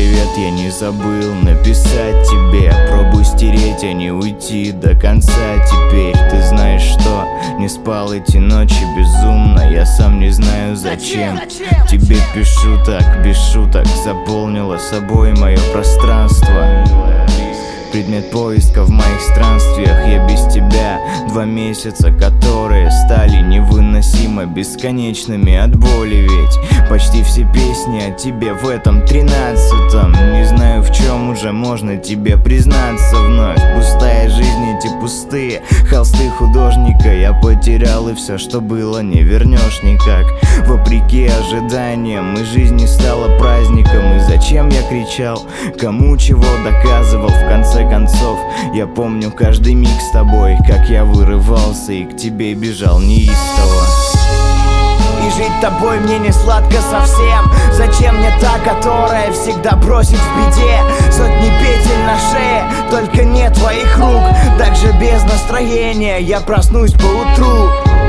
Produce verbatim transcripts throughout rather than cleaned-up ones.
привет я не забыл написать тебе. Пробуй стереть, а не уйти до конца теперь. Ты знаешь что? Не спал эти ночи безумно. Я сам не знаю зачем, зачем? Тебе пишу так, без шуток. Заполнила собой мое пространство. Предмет поиска в моих странствиях. Я без тебя. Два месяца, которые стали невыносимо бесконечными от боли. Ведь почти все песни о тебе в этом тринадцатом. Не знаю, в чем уже можно тебе признаться вновь. Пустая жизнь, эти пустые холсты художника. Я потерял, и все, что было, не вернешь никак. Вопреки ожиданиям, и жизнь не стала праздником. И зачем я кричал, кому чего доказывал? В конце концов, я помню каждый миг с тобой, как я вырывался и к тебе бежал неистово. И жить тобой мне не сладко совсем. Зачем мне та, которая всегда бросит в беде? Сотни петель на шее, только нет твоих рук. Так же без настроения я проснусь поутру.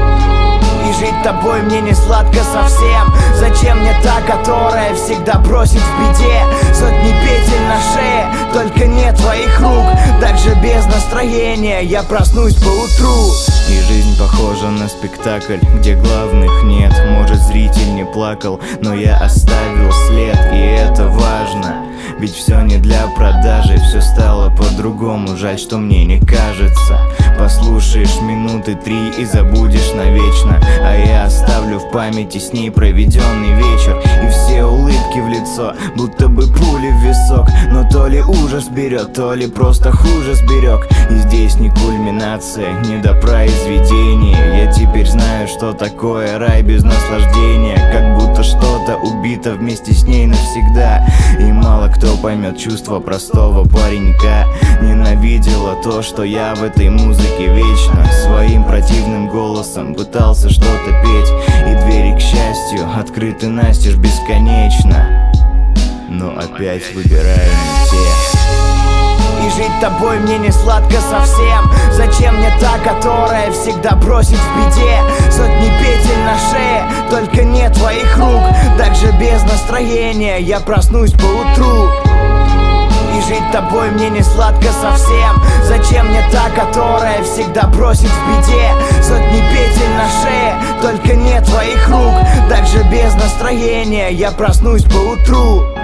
И жить тобой мне не сладко совсем. Зачем мне та, которая всегда бросит в беде? Сотни петель на шее, только нет твоих рук. Так же без настроения я проснусь поутру. И жизнь похожа на спектакль, где главных нет. Может, зритель не плакал, но я оставил след. И это важно, ведь все не для продажи. Все стало по-другому, жаль, что мне не кажется. Послушаешь минуты три и забудешь навечно. А я оставлю в памяти с ней проведенный вечер. И все улыбки в лицо, будто бы пули в висок. Но то ли ужас берет, то ли просто хуже сберег. И здесь не кульминация, не до произведения. Я теперь знаю, что такое рай без наслаждения. Как будто что-то убито вместе с ней навсегда. И мало кто поймет чувство простого паренька. Ненавидела то, что я в этой музыке вечно своим противным голосом пытался что-то петь. И двери, к счастью, открыты настежь бесконечно. Но опять выбираю не те. И жить тобой мне не сладко совсем. Зачем мне та, которая всегда бросит в беде? Сотни петель на шее, только нет твоих рук. Так же без настроения я проснусь поутру. И жить тобой мне не сладко совсем. Зачем мне та, которая всегда бросит в беде? Сотни петель на шее, только нет твоих рук. Так же без настроения я проснусь поутру.